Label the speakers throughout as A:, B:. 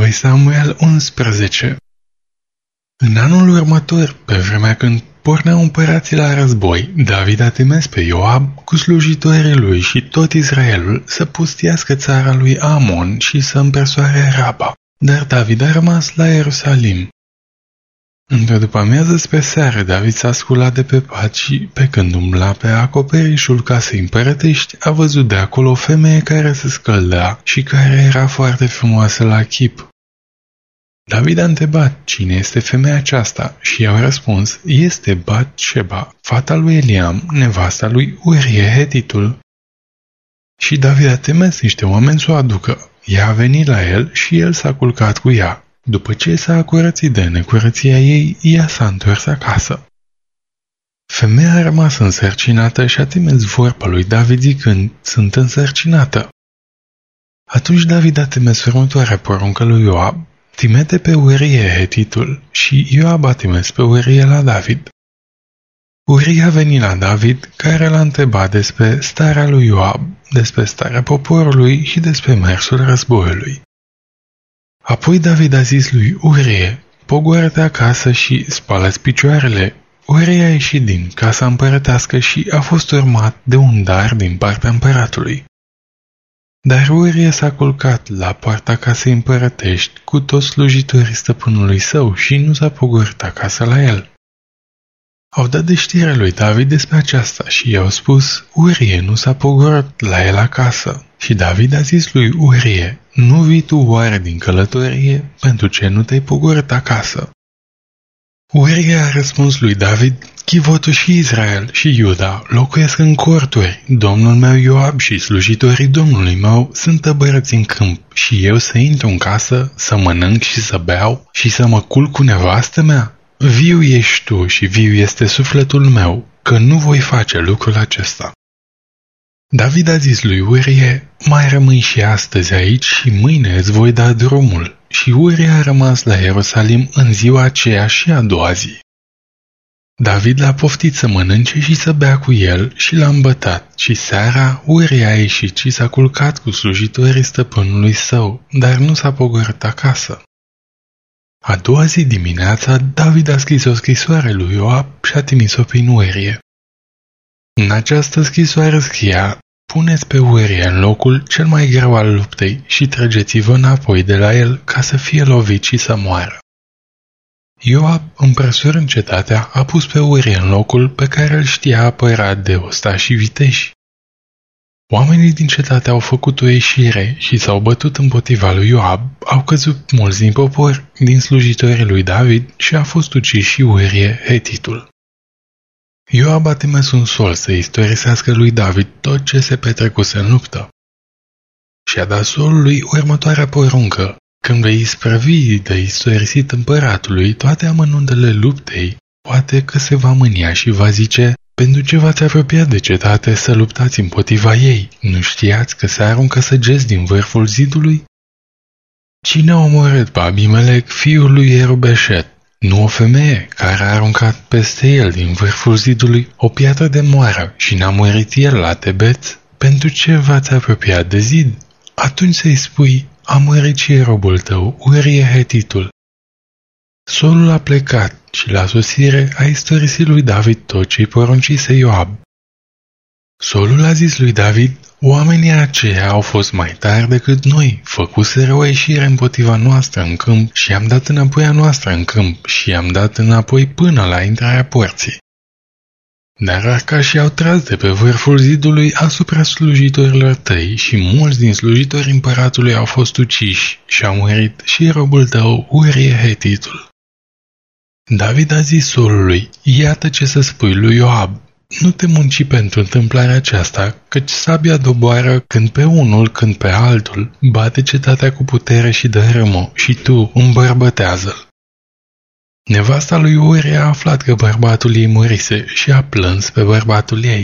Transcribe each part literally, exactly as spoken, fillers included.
A: doi Samuel unsprezece. În anul următor, pe vremea când porneau împărații la război, David a trimis pe Ioab cu slujitorii lui și tot Israelul să pustiască țara lui Amon și să împersoare Raba. Dar David a rămas la Ierusalim. Într-o după-amiază spre seară, David s-a sculat de pe pat și, pe când umbla pe acoperișul casei împărătești, a văzut de acolo o femeie care se scălda și care era foarte frumoasă la chip. David a întrebat cine este femeia aceasta și i-au răspuns, este Bat-sheba, fata lui Eliam, nevasta lui Urie Hetitul. Și David a trimis niște oameni să o aducă. Ea a venit la el și el s-a culcat cu ea. După ce s-a curățit de necurăția ei, ea s-a întors acasă. Femeia a rămas însărcinată și a trimis vorba lui David zicând, sunt însărcinată. Atunci David a trimis următoarea poruncă lui Ioab, trimite pe Urie Hetitul, și Ioab a trimis pe Urie la David. Urie a venit la David, care l-a întrebat despre starea lui Ioab, despre starea poporului și despre mersul războiului. Apoi David a zis lui Urie, pogoară-te acasă și spală-ți picioarele. Urie a ieșit din casa împărătească și a fost urmat de un dar din partea împăratului. Dar Urie s-a culcat la poarta casei împărătești cu toți slujitorii stăpânului său și nu s-a pogorât acasă la el. Au dat de știre lui David despre aceasta și i-au spus, Urie nu s-a pogorât la el acasă. Și David a zis lui Urie, nu vii tu oare din călătorie, pentru ce nu te-ai pogorât acasă? Urie a răspuns lui David, chivotul și Israel și Iuda locuiesc în corturi, domnul meu Ioab și slujitorii domnului meu sunt tăbărăți în câmp și eu să intru în casă, să mănânc și să beau și să mă culc cu nevastă mea? Viu ești tu și viu este sufletul meu, că nu voi face lucrul acesta. David a zis lui Urie, mai rămâi și astăzi aici și mâine îți voi da drumul. Și Urie a rămas la Ierusalim în ziua aceea și a doua zi. David l-a poftit să mănânce și să bea cu el și l-a îmbătat și seara Urie a ieșit și s-a culcat cu slujitorii stăpânului său, dar nu s-a pogorât acasă. A doua zi dimineața, David a scris o scrisoare lui Ioab și a trimis-o prin Urie. În această scrisoare scria, puneți pe Urie în locul cel mai greu al luptei și trăgeți-vă înapoi de la el ca să fie lovit și să moară. Ioab, împresurând cetatea, a pus pe Urie în locul pe care îl știa apărat de ostași și viteși. Oamenii din cetate au făcut o ieșire și s-au bătut împotriva lui Ioab, au căzut mulți din popor, din slujitorii lui David și a fost ucis și Urie Hetitul. Ioab a trimis un sol să istorisească lui David tot ce se petrecuse în luptă. Și a dat solului următoarea poruncă, când vei isprăvi de istorisit împăratului toate amănuntele luptei, poate că se va mânia și va zice, pentru ce v-ați apropiat de cetate să luptați împotriva ei, nu știați că se aruncă săgeți din vârful zidului? Cine a omorât pe Abimelec, fiul lui Ierubeșet? Nu o femeie care a aruncat peste el din vârful zidului o piatră de moară și n-a murit el la Tebeț? Pentru ce v-ați apropiat de zid? Atunci să-i spui, a murit și robul tău, Urie Hetitul. Solul a plecat și la sosire a istorisit lui David tot ce-i poruncise Ioab. Solul a zis lui David, oamenii aceia au fost mai tari decât noi, făcuseră o ieșire împotriva noastră în câmp și i-am dat înapoi a noastră în câmp și i-am dat înapoi până la intrarea porții. Dar arcașii au tras de pe vârful zidului asupra slujitorilor tăi și mulți din slujitorii împăratului au fost uciși și a murit și robul tău, Urie Hetitul. David a zis solului, iată ce să spui lui Ioab, nu te munci pentru întâmplarea aceasta, căci sabia doboară când pe unul, când pe altul, bate cetatea cu putere și dărâmă și tu îmbărbătează-l. Nevasta lui Urie a aflat că bărbatul ei murise și a plâns pe bărbatul ei.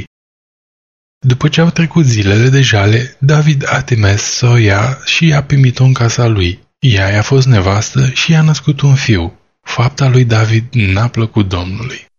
A: După ce au trecut zilele de jale, David a trimis să o ia și a primit-o în casa lui. Ea i-a fost nevastă și i-a născut un fiu. Fapta lui David n-a plăcut Domnului.